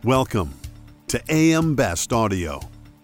Welcome to AM Best Audio.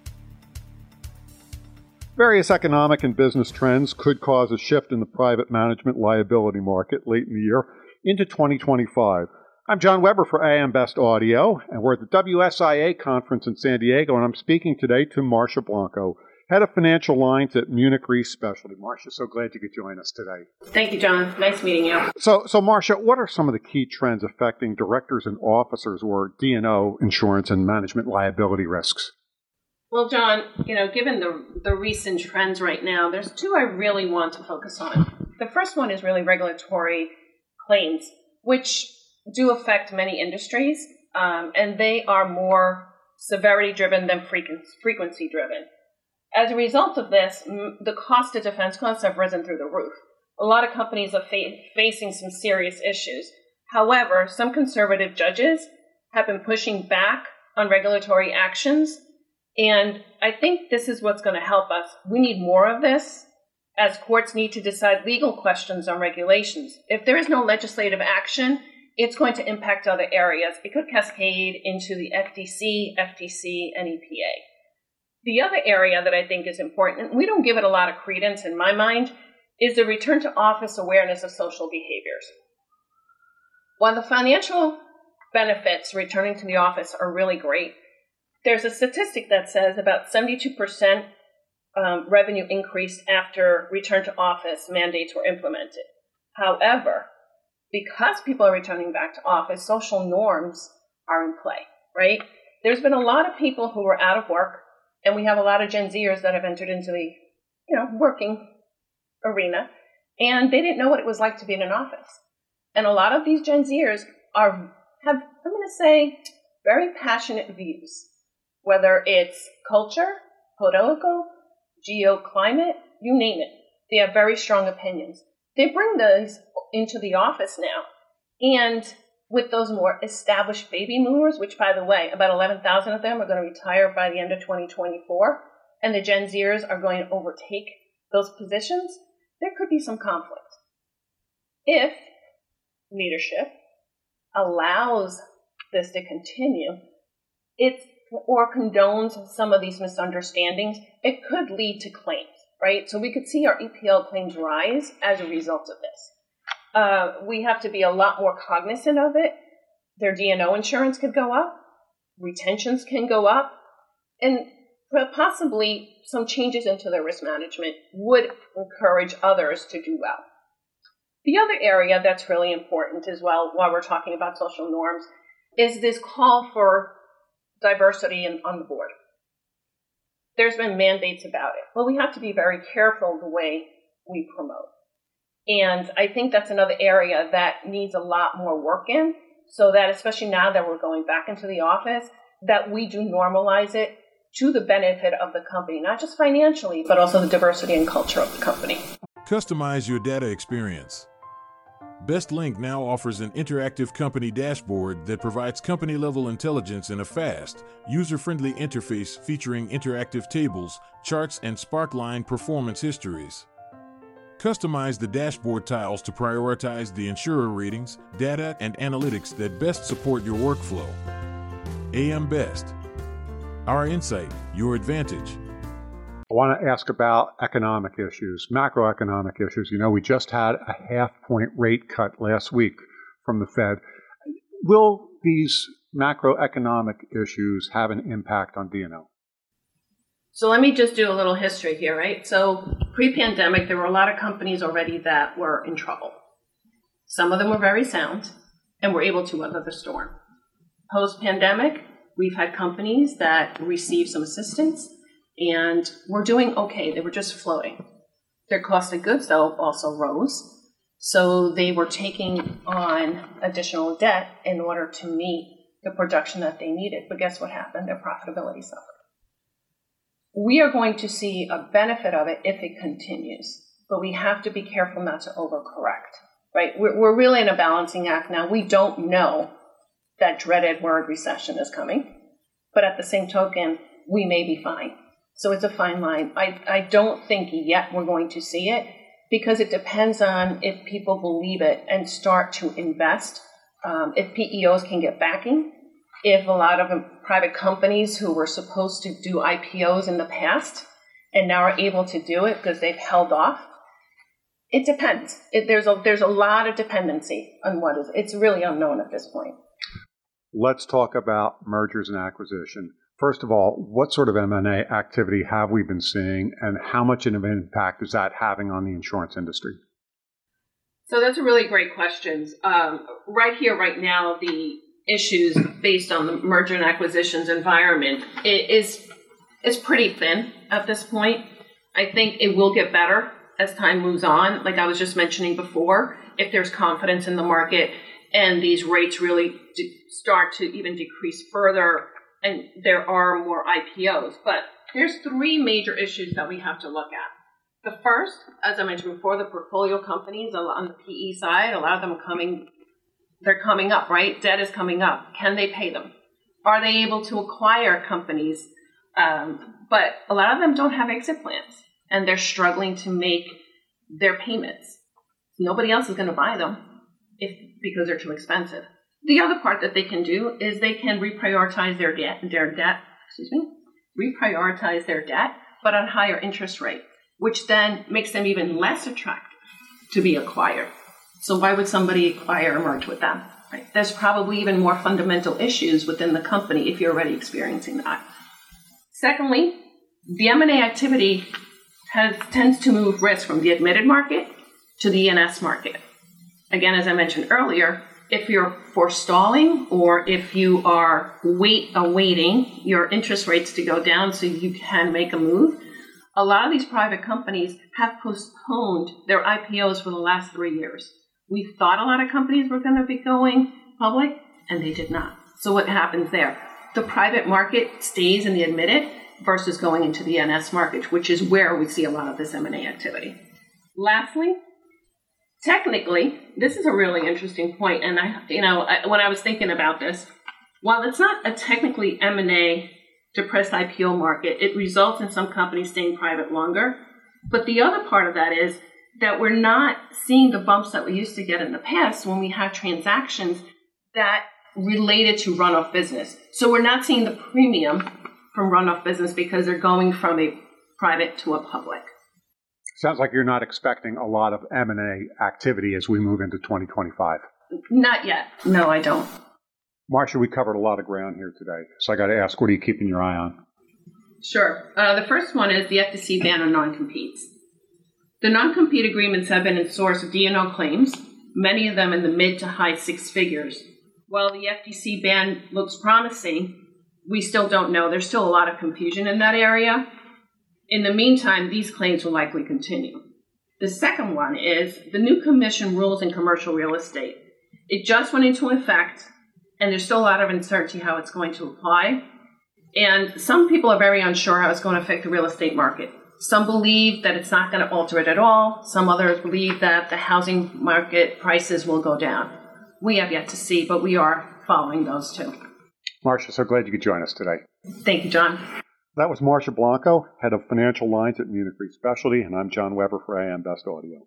Various economic and business trends could cause a shift in the private management liability market late in the year into 2025. I'm John Weber for AM Best Audio, and we're at the WSIA conference in San Diego, and I'm speaking today to Marcia Blanco, Head of Financial Lines at Munich Re Specialty. Marcia, so glad you could join us today. Thank you, John. Nice meeting you. So Marcia, what are some of the key trends affecting directors and officers or D&O insurance and management liability risks? Well, John, given the recent trends right now, there's two I really want to focus on. The first one is really regulatory claims, which do affect many industries, and they are more severity-driven than frequency-driven. As a result of this, the cost of defense costs have risen through the roof. A lot of companies are facing some serious issues. However, some conservative judges have been pushing back on regulatory actions, and I think this is what's going to help us. We need more of this, as courts need to decide legal questions on regulations. If there is no legislative action, it's going to impact other areas. It could cascade into the FTC, FTC, and EPA. The other area that I think is important, and we don't give it a lot of credence in my mind, is the return to office awareness of social behaviors. While the financial benefits returning to the office are really great, there's a statistic that says about 72% revenue increase after return to office mandates were implemented. However, because people are returning back to office, social norms are in play, right? There's been a lot of people who are out of work, and we have a lot of Gen Zers that have entered into the, working arena, and they didn't know what it was like to be in an office. And a lot of these Gen Zers have, I'm going to say, very passionate views, whether it's culture, political, geoclimate, you name it. They have very strong opinions. They bring those into the office now, and with those more established baby boomers, which, by the way, about 11,000 of them are going to retire by the end of 2024, and the Gen Zers are going to overtake those positions, there could be some conflict. If leadership allows this to continue, or condones some of these misunderstandings, it could lead to claims, right? So we could see our EPL claims rise as a result of this. We have to be a lot more cognizant of it. Their D&O insurance could go up, retentions can go up, and possibly some changes into their risk management would encourage others to do well. The other area that's really important as well, while we're talking about social norms, is this call for diversity on the board. There's been mandates about it. Well, we have to be very careful the way we promote. And I think that's another area that needs a lot more work in, so that especially now that we're going back into the office, that we do normalize it to the benefit of the company, not just financially, but also the diversity and culture of the company. Customize your data experience. BestLink now offers an interactive company dashboard that provides company-level intelligence in a fast, user-friendly interface featuring interactive tables, charts, and Sparkline performance histories. Customize the dashboard tiles to prioritize the insurer ratings, data, and analytics that best support your workflow. AM Best. Our insight, your advantage. I want to ask about economic issues, macroeconomic issues. We just had a half-point rate cut last week from the Fed. Will these macroeconomic issues have an impact on D&O? So let me just do a little history here, right? So pre-pandemic, there were a lot of companies already that were in trouble. Some of them were very sound and were able to weather the storm. Post-pandemic, we've had companies that received some assistance and were doing okay. They were just floating. Their cost of goods, though, also rose. So they were taking on additional debt in order to meet the production that they needed. But guess what happened? Their profitability suffered. We are going to see a benefit of it if it continues, but we have to be careful not to overcorrect, right? We're really in a balancing act now. We don't know that dreaded word recession is coming, but at the same token, we may be fine. So it's a fine line. I don't think yet we're going to see it because it depends on if people believe it and start to invest, if PEOs can get backing, if a lot of private companies who were supposed to do IPOs in the past and now are able to do it because they've held off. It depends. There's a lot of dependency on what is. It's really unknown at this point. Let's talk about mergers and acquisition. First of all, what sort of M&A activity have we been seeing, and how much of an impact is that having on the insurance industry? So that's a really great question. Right here, right now, the issues based on the merger and acquisitions environment is pretty thin at this point. I think it will get better as time moves on. Like I was just mentioning before, if there's confidence in the market and these rates really start to even decrease further and there are more IPOs. But there's three major issues that we have to look at. The first, as I mentioned before, the portfolio companies on the PE side, a lot of them they're coming up, right? Debt is coming up. Can they pay them? Are they able to acquire companies? But a lot of them don't have exit plans, and they're struggling to make their payments. Nobody else is going to buy them because they're too expensive. The other part that they can do is they can reprioritize their debt, but at a higher interest rate, which then makes them even less attractive to be acquired. So why would somebody acquire or merge with them? Right? There's probably even more fundamental issues within the company if you're already experiencing that. Secondly, the M&A activity tends to move risk from the admitted market to the E&S market. Again, as I mentioned earlier, if you're forestalling or if you are awaiting your interest rates to go down so you can make a move, a lot of these private companies have postponed their IPOs for the last 3 years. We thought a lot of companies were going to be going public, and they did not. So what happens there? The private market stays in the admitted versus going into the E&S market, which is where we see a lot of this M&A activity. Lastly, technically, this is a really interesting point, and when I was thinking about this, while it's not a technically M&A depressed IPO market, it results in some companies staying private longer. But the other part of that is that we're not seeing the bumps that we used to get in the past when we had transactions that related to runoff business. So we're not seeing the premium from runoff business because they're going from a private to a public. Sounds like you're not expecting a lot of M&A activity as we move into 2025. Not yet. No, I don't. Marcia, we covered a lot of ground here today, so I got to ask, what are you keeping your eye on? Sure. The first one is the FTC ban on non-competes. The non-compete agreements have been in source of D&O claims, many of them in the mid to high six figures. While the FTC ban looks promising, we still don't know. There's still a lot of confusion in that area. In the meantime, these claims will likely continue. The second one is the new commission rules in commercial real estate. It just went into effect, and there's still a lot of uncertainty how it's going to apply. And some people are very unsure how it's going to affect the real estate market. Some believe that it's not going to alter it at all. Some others believe that the housing market prices will go down. We have yet to see, but we are following those too. Marcia, so glad you could join us today. Thank you, John. That was Marcia Blanco, head of financial lines at Munich Re Specialty, and I'm John Weber for AM Best Audio.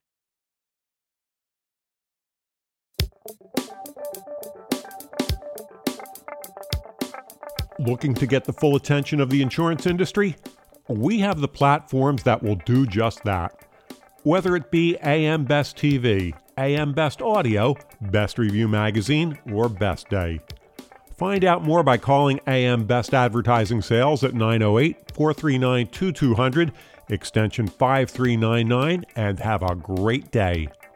Looking to get the full attention of the insurance industry? We have the platforms that will do just that. Whether it be AM Best TV, AM Best Audio, Best Review Magazine, or Best Day. Find out more by calling AM Best Advertising Sales at 908-439-2200, extension 5399, and have a great day.